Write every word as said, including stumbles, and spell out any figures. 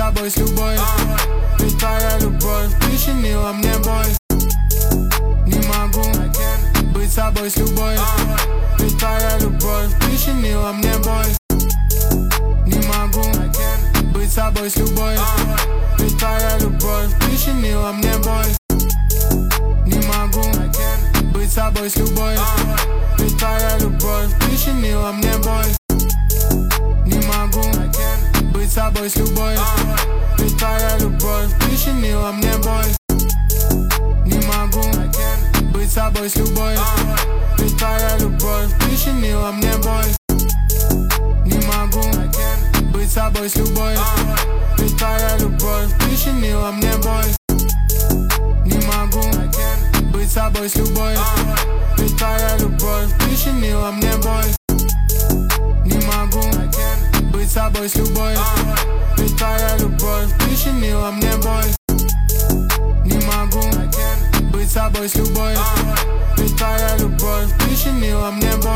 тобой с любой. Ведь твоя любовь причинила мне боль. Не могу быть с собой с любой. Ведь твоя любовь причинила мне боль. Не могу быть с собой с любой. Ведь твоя любовь причинила мне боль. Не могу быть с собой с любой. Ведь твоя любовь причинила мне боль. Не могу быть с собой с любой. Ведь твоя любовь причинила мне боль. Не могу быть с собой с любой. Ведь твоя любовь причинила мне боль. Не могу быть с собой с любой. Ведь твоя любовь причинила мне боль. Не могу быть с собой с любой. Ведь твоя любовь причинила мне боль. Не могу быть с собой с любой. Ведь твоя любовь причинила мне боль. Не могу быть с собой с любой. Ведь твоя любовь причинила мне боль.